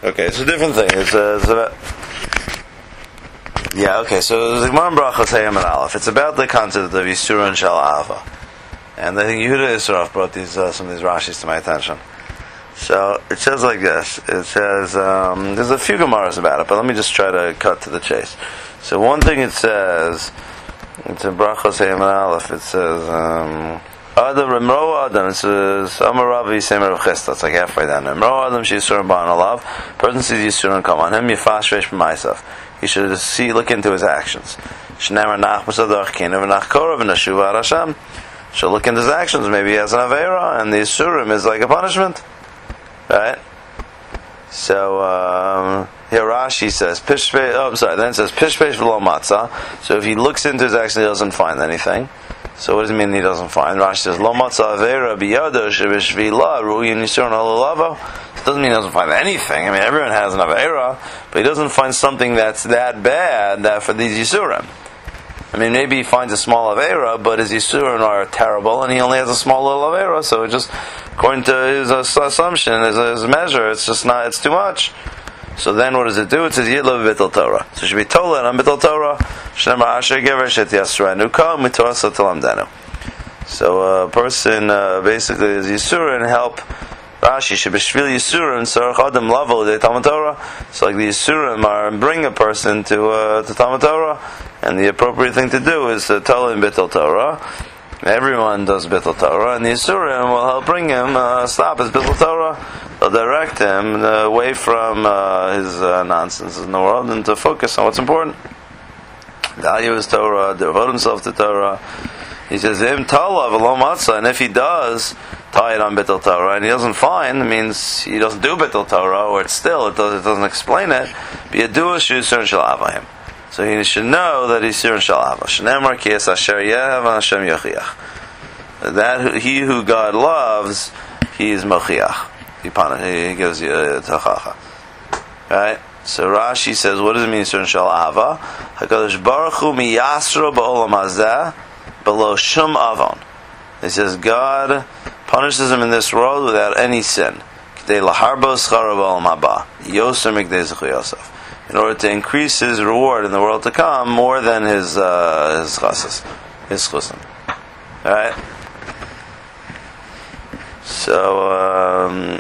Okay, it's a different thing. It's about... Yeah, okay, so the Gemara in Brachos Hayam and Aleph. It's about the concept of Yisura and Shalava. And I think Yehuda Yisrof brought some of these Rashis to my attention. So, it says like this. It says, there's a few Gemaras about it, but let me just try to cut to the chase. So one thing it says, it's in Brachos Hayam and Aleph, it says, Adam, Remro Adam, it says, Amaravi Semer of Chesta, it's like halfway down. Remro Adam, Yisura Ban Alav, person sees Yisura come on him, Yifash Resh B'Maisav. He should look into his actions. Should look into his actions. Maybe he has an Aveira, and the Yisurim is like a punishment. Right? So, here Rashi says, then it says, Pishpesh v'lo matzah. So if he looks into his actions, he doesn't find anything. So what does it mean he doesn't find? Rashi says, Lo matzah Aveira b'yado shebishvila ru'yin yisurin alulavo. It doesn't mean he doesn't find anything. I mean, everyone has an Aveira, but he doesn't find something that's that bad that for these Yisurim. I mean, maybe he finds a small Aveira, but his Yisurim are terrible, and he only has a small little Aveira, so it just, according to his assumption, his measure, it's just not, it's too much. So then what does it do? It says, Yitlo v'bitl Torah. So it should be Tola and Bitl Torah. Shnemar asher gever shet yasranu kol mitorah sotalamdenu. So a person, basically, is Yisurim help Rashi should be shvil Yisurim sarach adam lavo de Talmud Torah. So like the Yisurim are bring a person to Talmud Torah, and the appropriate thing to do is to tell him Bittul Torah. Everyone does Bittul Torah, and the Yisurim will help bring him stop his Bittul Torah. They'll direct him away from his nonsense in the world and to focus on what's important. Value his Torah, devote himself to Torah. He says, "Im talav lo matzah," and if he does tie it on Bittul Torah, and he doesn't find, it means he doesn't do Bittul Torah, or it doesn't explain it. Be a duas yisur shalava. So he should know that he's yisur shalava. Shneimar ki es asher yehav Hashem yochiach. That he who God loves, he is mochiach. He gives you tachacha. Right? So Rashi says, what does it mean yisur shalava? Hakadosh Baruch Hu miyasro ba'olam hazeh below shum avon. He says God punishes him in this world without any sin. In order to increase his reward in the world to come more than his chasas, his chusim. Alright? So,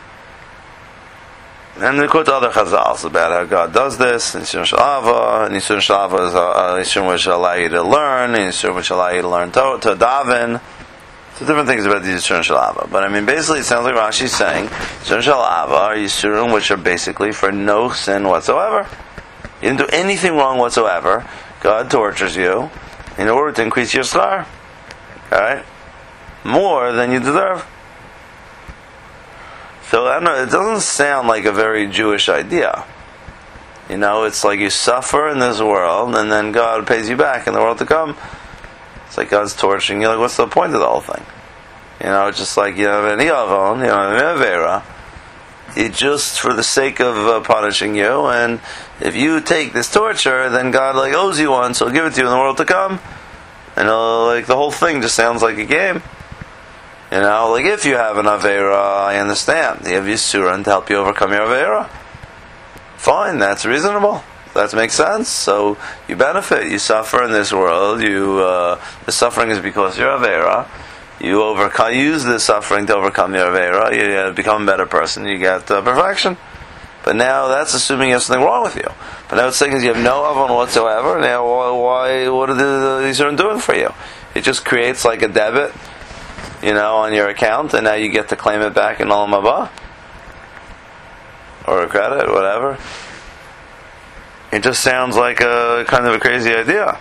and we quote other chazals about how God does this. Yisur Shalava, Yisur Shalava is Yisur which allow you to learn, Yisur which allow you to learn to daven. So different things about the Yisur and Shalava. But I mean, basically it sounds like Rashi's saying, Yisur and Shalava are Yisurim which are basically for no sin whatsoever. You didn't do anything wrong whatsoever. God tortures you in order to increase your schar. Alright? More than you deserve. So, I don't know, it doesn't sound like a very Jewish idea. You know, it's like you suffer in this world, and then God pays you back in the world to come. It's like God's torturing you. Like, what's the point of the whole thing? You know, it's just like you have an Iyavon, you have an Avera. He just for the sake of punishing you, and if you take this torture, then God like owes you one, so He'll give it to you in the world to come. And like the whole thing just sounds like a game. You know, like if you have an Avera, I understand. You have Yisurin to help you overcome your Avera. Fine, that's reasonable. That makes sense. So you benefit. You suffer in this world. The suffering is because you're Avera. You use the suffering to overcome your Avera. You become a better person. You get perfection. But now that's assuming you have something wrong with you. But now it's saying you have no Avon whatsoever. Now why? What are these doing for you? It just creates like a debit, you know, on your account, and now you get to claim it back in Olam Haba, or a credit, whatever. It just sounds like a kind of a crazy idea,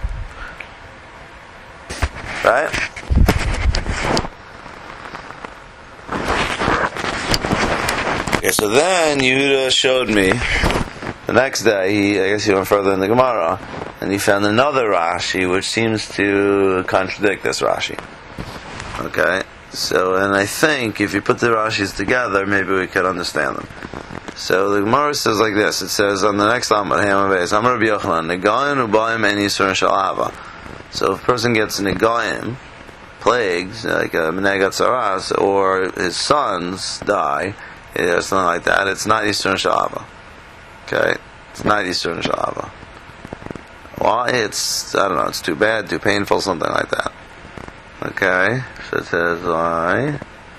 right? Okay, so then Yehuda showed me the next day. I guess he went further in the Gemara, and he found another Rashi which seems to contradict this Rashi. Okay, so, and I think if you put the Rashis together, maybe we could understand them. So the Gemara says like this. It says on the next Amud, Amar Rabbi Yochanan, Negayim ubayim en Yisur Shalava. So if a person gets Negayim, plagues, like a Menegat Saras, or his sons die, or something like that, it's not Yisurin Shalava. Okay? It's not Yisurin Shalava. Why? It's, I don't know, it's too bad, too painful, something like that. Okay? So it says, why?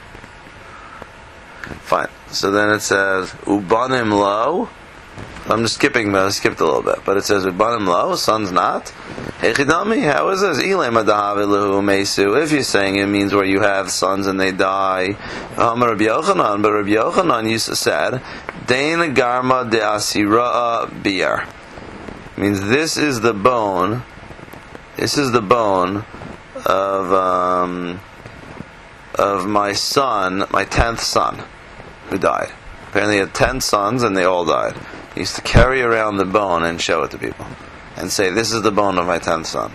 Fine. So then it says, Ubanim lo. I'm just skipping, but I skipped a little bit. But it says, Ubanim lo, sons not. Echidami, how is this? If you're saying it means where you have sons and they die. Rabbi Yochanan, but Rabbi Yochanan used to said, Dein garma de asira biar. Means this is the bone. This is the bone of my son, my 10th son, who died. Apparently he had 10 sons and they all died. He used to carry around the bone and show it to people. And say, this is the bone of my 10th son.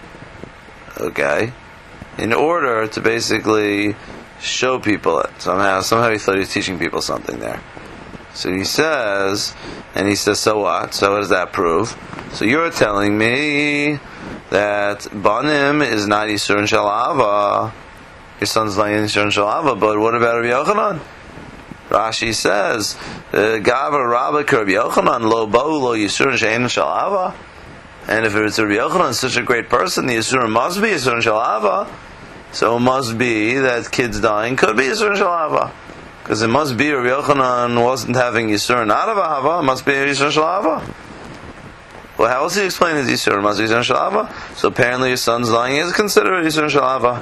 Okay? In order to basically show people it. Somehow he thought he was teaching people something there. So he says, so what? So what does that prove? So you're telling me that Banim is not Yisurin Shalava. Your son's not Yisurin Shalava, but what about Rabbi Yochanan? Rashi says, Gavra Rabba Rabbi Yochanan lo ba'u lo Yisurin she'ein Shalava. And if it's Rabbi Yochanan, such a great person, the Yisurin must be Yisurin Shalava. So it must be that kids dying could be Yisurin Shalava. Because it must be Rabbi Yochanan wasn't having Yisurin out of Ahava, it must be Yisurin Shalava. Well, how else do you explain his Yisurin? Must be Yisurin Shalava? So apparently your son's dying is considered Yisurin Shalava.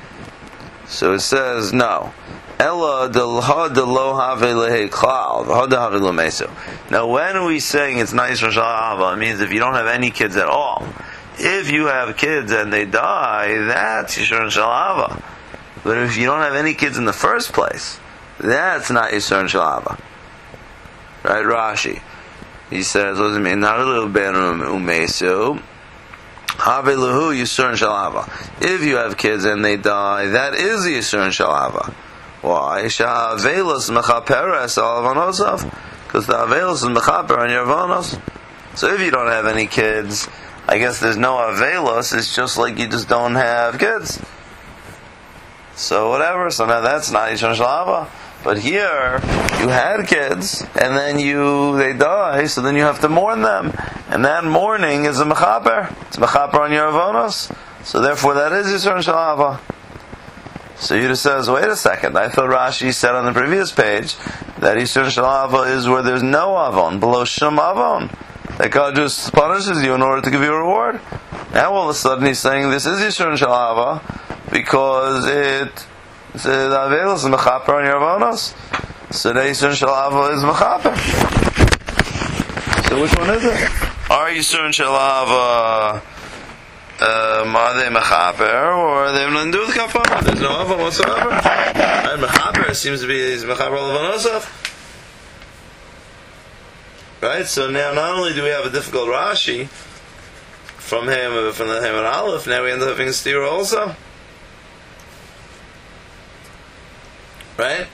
So it says, no. Ella delha delo have lehe klal, v'hada have lo meso. Now, when are we saying it's not Yisurin Shalava? It means if you don't have any kids at all. If you have kids and they die, that's Yisurin Shalava. But if you don't have any kids in the first place, that's not Yisurin Shalava. Right, Rashi. He says, what does it mean? Not a little ben umesu. Have lahu Yisurin Shalava. If you have kids and they die, that is Yisurin Shalava. Why? Sha'avelos mechaperes al avonosav. Because the avelos is mechaper on your avonos. So if you don't have any kids, I guess there's no avelos. It's just like you just don't have kids. So whatever. So now that's not Yisurin Shalava. But here, you had kids, and then they die, so then you have to mourn them. And that mourning is a mechaper. It's a mechaper on your avonos. So therefore that is Yisurin Shalava. So Yudah says, wait a second, I thought Rashi said on the previous page that Yisurin Shalava is where there's no avon, below shum avon. That God just punishes you in order to give you a reward. Now all of a sudden he's saying this is Yisurin Shalava because the avelos is mechaper on your avonos. So the Yisurin Shalava is mechaper. So which one is it? Are Yisurin Shalava are they mechaper or are they nothing to do with kafara? There's no avon whatsoever. And mechaper seems to be mechaper al avonosov. Right? So now not only do we have a difficult Rashi from the Hamad Aleph, now we end up having a steer also. Right?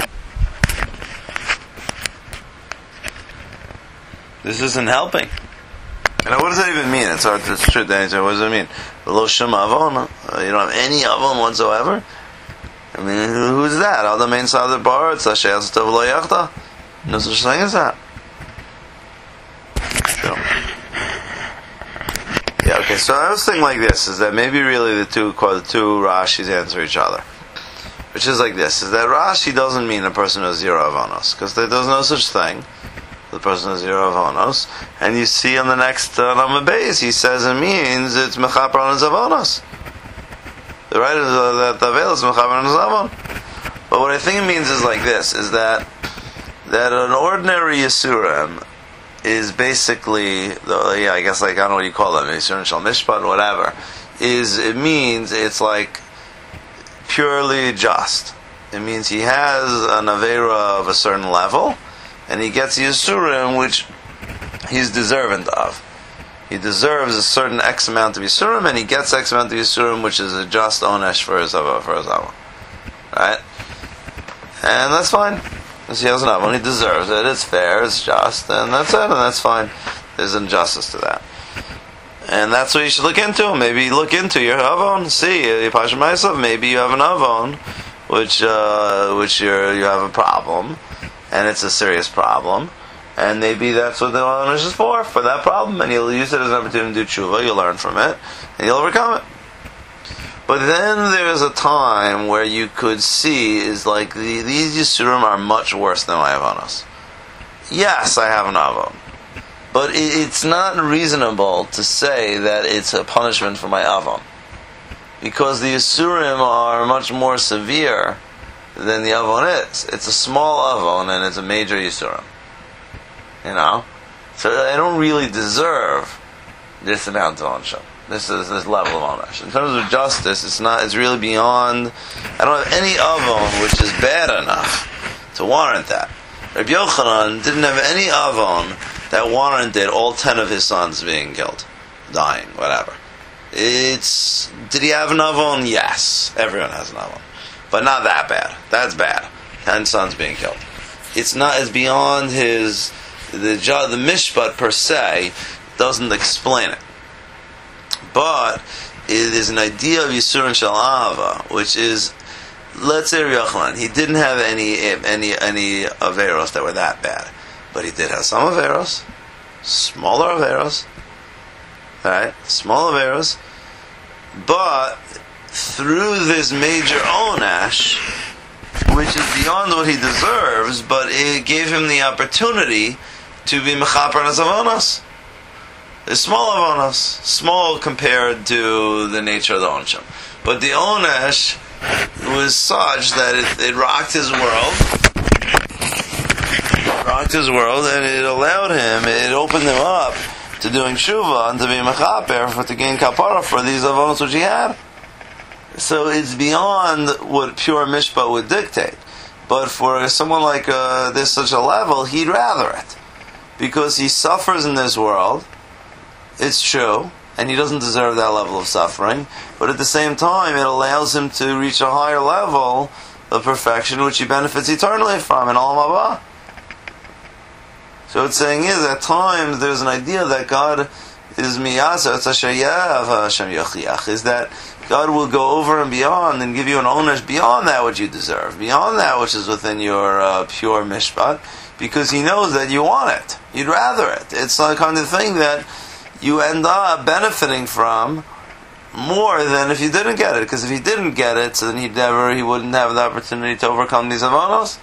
This isn't helping. Now, what does that even mean? It's hard to shoot that answer. What does it mean? Below Shem Avon? You don't have any Avon whatsoever? I mean, who's that? All the main side of the bar? It's Asher Tov Lo Yachta? No such thing as that. Sure. Yeah, okay, so I was thinking like this, is that maybe really the two Rashis answer each other. Which is like this, is that Rashi doesn't mean a person who has zero Avonos, because there's no such thing. The person has zero avonos, and you see on the next number base, he says it means it's mechaper on his avonos. The right is that the veil is mechaper on his avon. But what I think it means is like this: is that an ordinary yisurim is basically, I guess I don't know what you call them, yisurim shal mishpat, whatever. It means it's like purely just. It means he has an avera of a certain level. And he gets Yisurim, which he's deserving of. He deserves a certain X amount of Yisurim, and he gets X amount of Yisurim, which is a just onesh for his avon. Right? And that's fine. Because he has an avon, he deserves it, it's fair, it's just, and that's it, and that's fine. There's injustice to that. And that's what you should look into. Maybe look into your avon, see, maybe you have an avon, which you have a problem. and it's a serious problem, and maybe that's what the onesh is for that problem, and you'll use it as an opportunity to do tshuva, you'll learn from it, and you'll overcome it. But then there's a time where you could see is like these Yisurim are much worse than my Avonos. Yes, I have an Avon. But it's not reasonable to say that it's a punishment for my Avon. Because the Yisurim are much more severe than the Avon is. It's a small Avon and it's a major Yisurim. You know? So I don't really deserve this amount of Onsham. This level of onesh. In terms of justice, it's really beyond. I don't have any avon which is bad enough to warrant that. Rabbi Yochanan didn't have any avon that warranted all 10 of his sons being killed, dying, whatever. Did he have an avon? Yes, everyone has an avon, but not that bad. That's bad. 10 sons being killed. It's not as beyond the mishpat per se doesn't explain it. But it is an idea of Yisurin Shel Ahava, which is, let's say Rabbi Yochanan, he didn't have any Averos that were that bad, but he did have some Averos, smaller Averos, right? Small Averos, but through this major Onash, which is beyond what he deserves, but it gave him the opportunity to be Mechaper on his Avonos. It's small avonos, small compared to the nature of the onsham. But the onesh was such that it rocked his world, and it allowed him, it opened him up to doing tshuva and to being mechaper, to gain kapara for these avonos which he had. So it's beyond what pure mishpat would dictate. But for someone like this such a level, he'd rather it, because he suffers in this world. It's true, and he doesn't deserve that level of suffering, but at the same time it allows him to reach a higher level of perfection which he benefits eternally from in Olam Haba. So it's saying is at times there's an idea that God is miyasa, it's Hashem yachiach, is that God will go over and beyond and give you an onesh beyond that which you deserve, beyond that which is within your pure mishpat, because He knows that you want it, you'd rather it. It's the kind of thing that you end up benefiting from more than if you didn't get it. Because if he didn't get it, so then he wouldn't have the opportunity to overcome these avonos.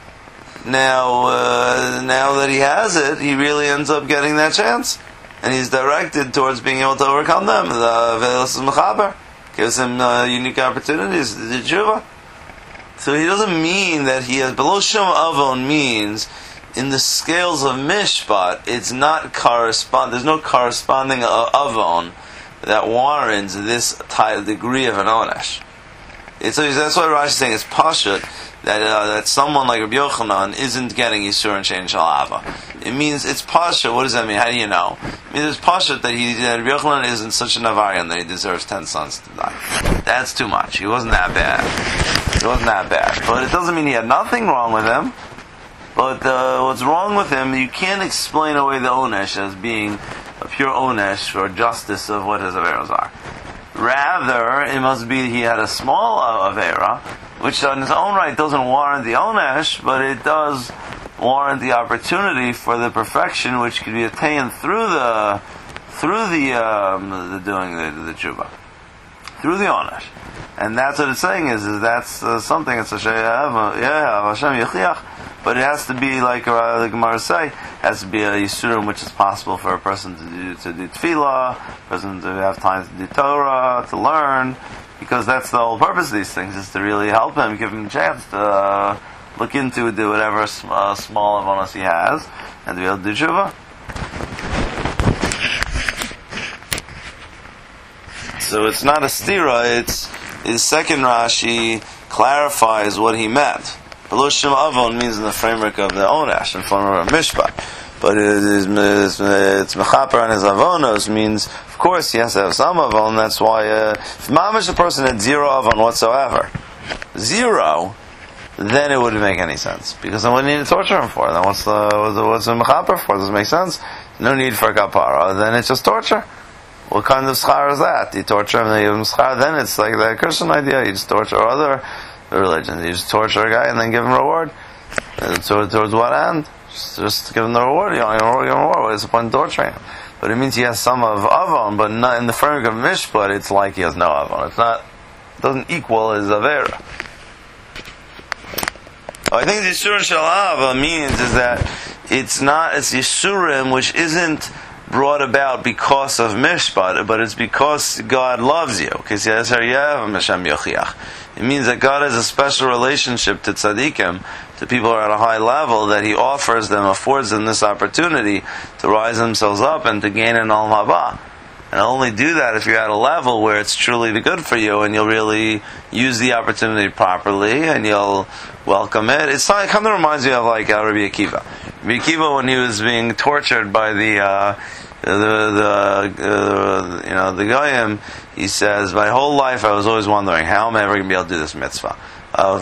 Now that he has it, he really ends up getting that chance, and he's directed towards being able to overcome them. The Ve'elas Mechaber gives him unique opportunities to do tshuva. So he doesn't mean that he has. Below Shum Avon means, in the scales of mishpat, it's not there's no corresponding avon that warrants this degree of an onesh. That's why Rashi is saying it's pashut that someone like Rabbi Yochanan isn't getting Yisur and Shein Shel Ahava. It means it's pashut. What does that mean? How do you know? It means it's pashut that Rabbi Yochanan isn't such a Navarian that he deserves 10 sons to die. That's too much. He wasn't that bad. But it doesn't mean he had nothing wrong with him. But what's wrong with him, you can't explain away the onesh as being a pure onesh or justice of what his averos are. Rather, it must be he had a small avera, which on its own right doesn't warrant the onesh, but it does warrant the opportunity for the perfection which could be attained through the doing the tshuva, through the onesh. And that's what it's saying is that's something. It's a Hashem yachiach. But it has to be like the Gemara say, has to be a Yisurim which is possible for a person to do tefillah, a person to have time to do Torah, to learn, because that's the whole purpose of these things, is to really help him, give him a chance to look into, do whatever small avonos he has, and to be able to do tshuva. So it's not a stira, it's his second Rashi clarifies what he meant. Below Shem Avon means in the framework of the onesh, in form of a mishpat. But it's mechaper on his avonos means, of course, he has to have some avon. That's why if mamish a person had zero avon whatsoever, then it wouldn't make any sense, because then what do you need to torture him for? Then what's the mechaper for? Does it make sense? No need for kapara. Then it's just torture. What kind of schar is that? You torture him, then you give him schar. Then it's like the Christian idea. You just torture other religions. You just torture a guy and then give him reward. And so towards what end? Just give him the reward. You don't give him reward. What is the point of torturing him? But it means he has some of avon, but not in the framework of mishpat. It's like he has no avon. It's not. It doesn't equal his avera. I think the Yisurim Shel Ava means is that it's Yisurim which isn't brought about because of mishpat, but it's because God loves you. It means that God has a special relationship to tzaddikim, to people who are at a high level, that He offers them, affords them this opportunity to rise themselves up and to gain an olam haba. And only do that if you're at a level where it's truly good for you, and you'll really use the opportunity properly, and you'll welcome it. It kind of reminds me of like Rabbi Akiva. Rabbi Akiva, when he was being tortured by the Goyim, he says, my whole life I was always wondering, how am I ever going to be able to do this mitzvah? Of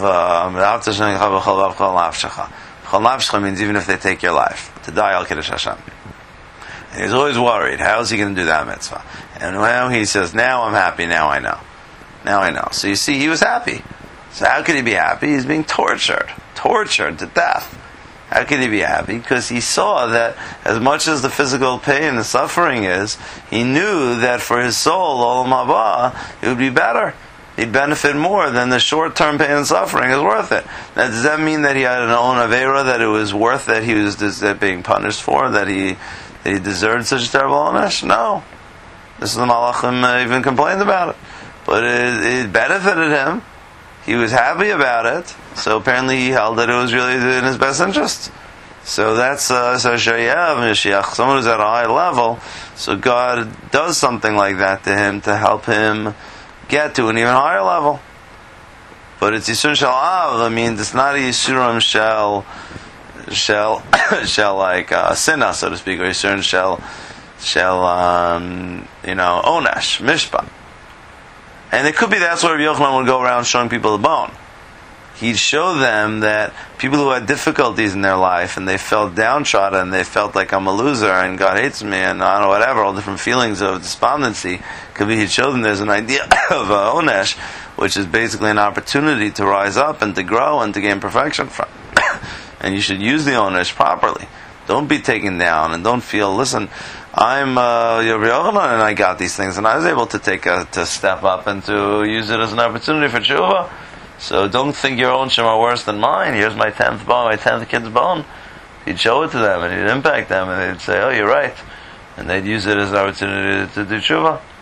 means even if they take your life, to die al Kiddush Hashem. And he's always worried, how is he going to do that mitzvah? And now he says, now I'm happy, now I know. Now I know. So you see, he was happy. So how could he be happy? He's being tortured to death. How could he be happy? Because he saw that as much as the physical pain and suffering is, he knew that for his soul, olam haba, it would be better. He'd benefit more than the short-term pain and suffering is worth it. Now, does that mean that he had an own avera, that it was worth that he was being punished for, that he deserved such a terrible onesh? No. This is the Malachim even complained about it. But it benefited him. He was happy about it. So apparently he held that it was really in his best interest. So that's Shayav Mashiach, someone who's at a high level. So God does something like that to him to help him get to an even higher level. But it's Yisurim Shel Av. I mean, it's not a Yisurim Shel like Sinah, so to speak, or Yisurim Shel Onesh, Mishpat. And it could be that's where Rabbi Yochanan would go around showing people the bone. He'd show them that people who had difficulties in their life and they felt downtrodden and they felt like I'm a loser and God hates me and I don't know, whatever, all different feelings of despondency, could be he'd show them there's an idea of Onesh, which is basically an opportunity to rise up and to grow and to gain perfection from. And you should use the Onesh properly. Don't be taken down and don't feel, listen, I'm Rabbi Yochanan and I got these things and I was able to to step up and to use it as an opportunity for tshuva. So don't think your own shem are worse than mine. Here's my 10th bone, my 10th kid's bone. He'd show it to them and he'd impact them and they'd say, oh, you're right. And they'd use it as an opportunity to do tshuva.